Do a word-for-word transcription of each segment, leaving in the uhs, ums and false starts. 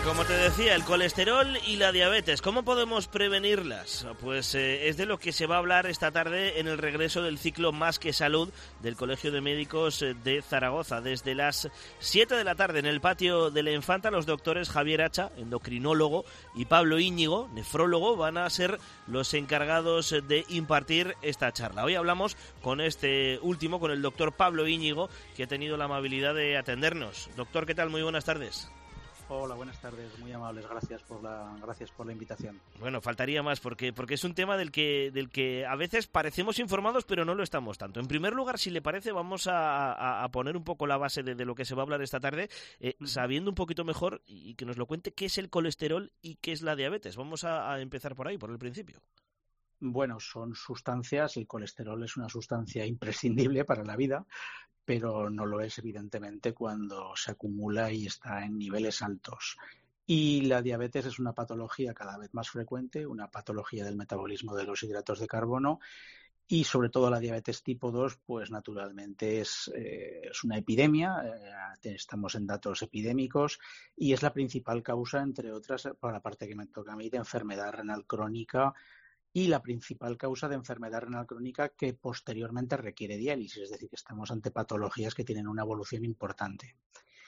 Como te decía, el colesterol y la diabetes, ¿cómo podemos prevenirlas? Pues eh, es de lo que se va a hablar esta tarde en el regreso del ciclo Más que Salud del Colegio de Médicos de Zaragoza. Desde las siete de la tarde en el patio de la Infanta, los doctores Javier Hacha, endocrinólogo, y Pablo Íñigo, nefrólogo, van a ser los encargados de impartir esta charla. Hoy hablamos con este último, con el doctor Pablo Íñigo, que ha tenido la amabilidad de atendernos. Doctor, ¿qué tal? Muy buenas tardes. Hola, buenas tardes, muy amables, gracias por la gracias por la invitación. Bueno, faltaría más porque porque es un tema del que del que a veces parecemos informados pero no lo estamos tanto. En primer lugar, si le parece, vamos a, a, a poner un poco la base de, de lo que se va a hablar esta tarde, eh, uh-huh. sabiendo un poquito mejor y que nos lo cuente qué es el colesterol y qué es la diabetes. Vamos a, a empezar por ahí, por el principio. Bueno, son sustancias, el colesterol es una sustancia imprescindible para la vida, pero no lo es evidentemente cuando se acumula y está en niveles altos. Y la diabetes es una patología cada vez más frecuente, una patología del metabolismo de los hidratos de carbono y sobre todo la diabetes tipo dos, pues naturalmente es, eh, es una epidemia, eh, estamos en datos epidémicos y es la principal causa, entre otras, para la parte que me toca a mí, de enfermedad renal crónica y la principal causa de enfermedad renal crónica que posteriormente requiere diálisis, es decir, que estamos ante patologías que tienen una evolución importante.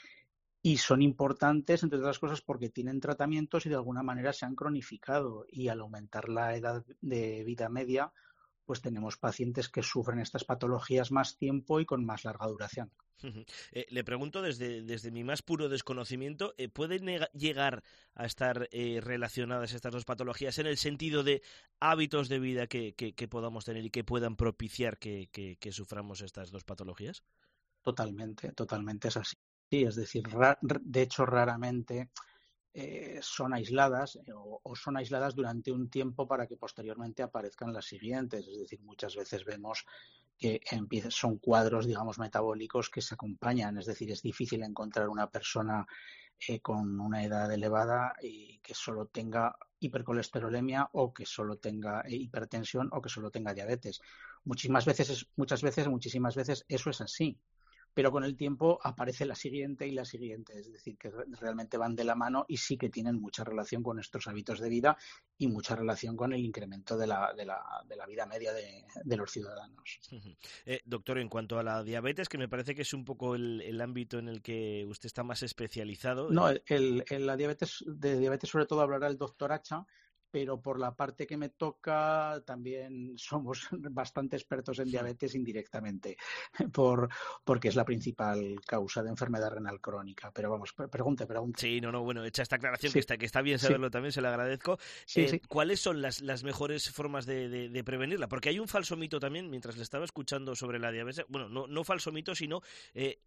Y son importantes, entre otras cosas, porque tienen tratamientos y de alguna manera se han cronificado y al aumentar la edad de vida media, pues tenemos pacientes que sufren estas patologías más tiempo y con más larga duración. Eh, le pregunto desde, desde mi más puro desconocimiento, eh, ¿pueden llegar a estar eh, relacionadas estas dos patologías en el sentido de hábitos de vida que, que, que podamos tener y que puedan propiciar que, que, que suframos estas dos patologías? Totalmente, totalmente es así. Sí, es decir, ra- de hecho raramente eh, son aisladas eh, o, o son aisladas durante un tiempo para que posteriormente aparezcan las siguientes. Es decir, muchas veces vemos que empieza, son cuadros, digamos, metabólicos que se acompañan. Es decir, es difícil encontrar una persona eh, con una edad elevada y que solo tenga hipercolesterolemia o que solo tenga eh, hipertensión o que solo tenga diabetes. Muchísimas veces, es, muchas veces, muchísimas veces eso es así. Pero con el tiempo aparece la siguiente y la siguiente, es decir, que realmente van de la mano y sí que tienen mucha relación con nuestros hábitos de vida y mucha relación con el incremento de la, de la, de la vida media de, de los ciudadanos. Eh, doctor, en cuanto a la diabetes, que me parece que es un poco el, el ámbito en el que usted está más especializado. No, el, el, el, la diabetes, de diabetes sobre todo hablará el doctor Hacha, pero por la parte que me toca también somos bastante expertos en diabetes indirectamente, por, porque es la principal causa de enfermedad renal crónica. Pero vamos, pregunte, pregunte. Sí, no, no, bueno, hecha esta aclaración, Sí, que, está, que está bien saberlo sí, también, se lo agradezco. Sí, eh, sí. ¿Cuáles son las, las mejores formas de, de, de prevenirla? Porque hay un falso mito también, mientras le estaba escuchando sobre la diabetes, bueno, no, no falso mito, sino eh,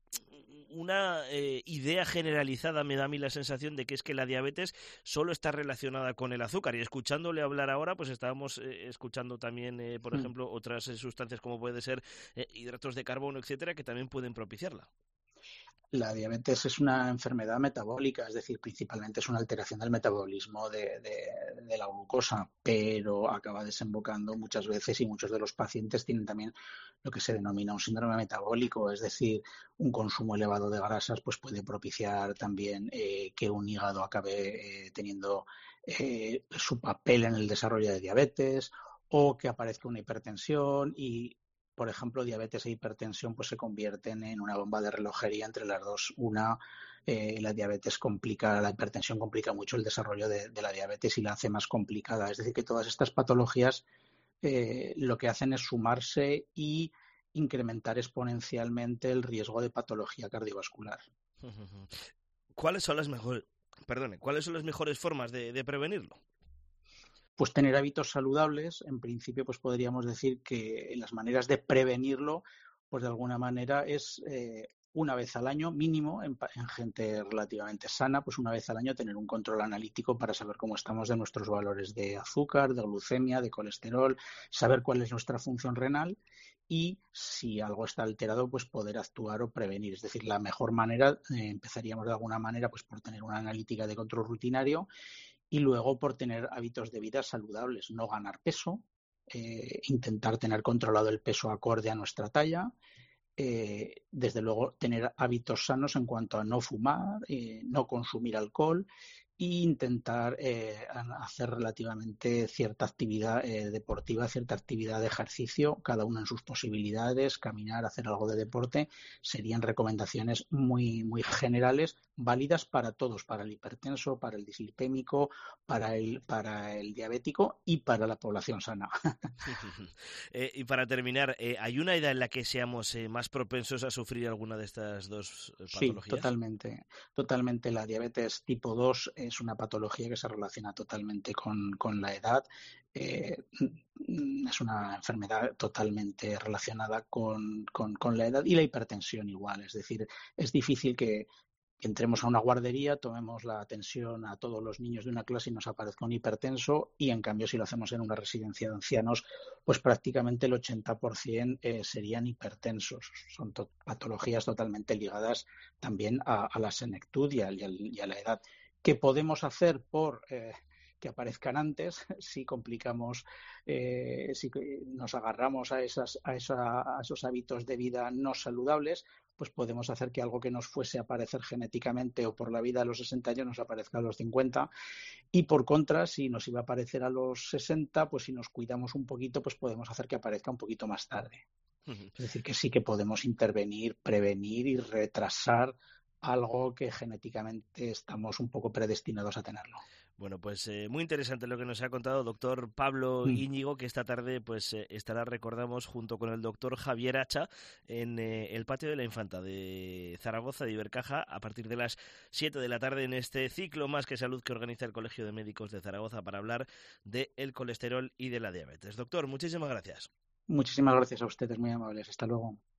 una eh, idea generalizada, me da a mí la sensación de que es que la diabetes solo está relacionada con el azúcar. Y escuchándole hablar ahora, pues estábamos eh, escuchando también, eh, por mm. ejemplo, otras eh, sustancias como puede ser eh, hidratos de carbono, etcétera, que también pueden propiciarla. La diabetes es una enfermedad metabólica, es decir, principalmente es una alteración del metabolismo de, de, de la glucosa, pero acaba desembocando muchas veces y muchos de los pacientes tienen también lo que se denomina un síndrome metabólico, es decir, un consumo elevado de grasas pues puede propiciar también eh, que un hígado acabe eh, teniendo eh, su papel en el desarrollo de diabetes o que aparezca una hipertensión y por ejemplo, diabetes e hipertensión pues se convierten en una bomba de relojería entre las dos. Una, eh, la diabetes complica, la hipertensión complica mucho el desarrollo de, de la diabetes y la hace más complicada. Es decir, que todas estas patologías eh, lo que hacen es sumarse y incrementar exponencialmente el riesgo de patología cardiovascular. ¿Cuáles son las mejores, perdone, cuáles son las mejores formas de, de prevenirlo? Pues tener hábitos saludables, en principio pues podríamos decir que las maneras de prevenirlo, pues de alguna manera es eh, una vez al año mínimo, en, en gente relativamente sana, pues una vez al año tener un control analítico para saber cómo estamos de nuestros valores de azúcar, de glucemia, de colesterol, saber cuál es nuestra función renal y si algo está alterado, pues poder actuar o prevenir. Es decir, la mejor manera, eh, empezaríamos de alguna manera pues por tener una analítica de control rutinario y luego por tener hábitos de vida saludables, no ganar peso, eh, intentar tener controlado el peso acorde a nuestra talla, eh, desde luego tener hábitos sanos en cuanto a no fumar, eh, no consumir alcohol e intentar eh, hacer relativamente cierta actividad eh, deportiva, cierta actividad de ejercicio, cada uno en sus posibilidades, caminar, hacer algo de deporte, serían recomendaciones muy, muy generales, válidas para todos, para el hipertenso, para el dislipémico, para el, para el diabético y para la población sana. eh, y para terminar, eh, ¿hay una edad en la que seamos eh, más propensos a sufrir alguna de estas dos eh, Sí, patologías? totalmente. Totalmente. La diabetes tipo dos es una patología que se relaciona totalmente con, con la edad. Eh, es una enfermedad totalmente relacionada con, con, con la edad y la hipertensión igual. Es decir, es difícil que, entremos a una guardería, tomemos la atención a todos los niños de una clase y nos aparezca un hipertenso, y en cambio si lo hacemos en una residencia de ancianos, pues prácticamente el ochenta por ciento eh, serían hipertensos. Son to- patologías totalmente ligadas también a, a la senectud y a, y a, y a la edad. ¿Qué podemos hacer por eh, que aparezcan antes si complicamos, eh, si nos agarramos a, esas, a, esa, a esos hábitos de vida no saludables? Pues podemos hacer que algo que nos fuese a aparecer genéticamente o por la vida a los sesenta años nos aparezca a los cincuenta, y por contra, si nos iba a aparecer a los sesenta, pues si nos cuidamos un poquito, pues podemos hacer que aparezca un poquito más tarde. Uh-huh. Es decir, que sí que podemos intervenir, prevenir y retrasar algo que genéticamente estamos un poco predestinados a tenerlo. Bueno, pues eh, muy interesante lo que nos ha contado doctor Pablo Mm. Íñigo, que esta tarde pues eh, estará, recordamos, junto con el doctor Javier Hacha en eh, el Patio de la Infanta de Zaragoza, de Ibercaja, a partir de las siete de la tarde, en este ciclo Más que Salud que organiza el Colegio de Médicos de Zaragoza para hablar del colesterol y de la diabetes. Doctor, muchísimas gracias. Muchísimas gracias a ustedes, muy amables. Hasta luego.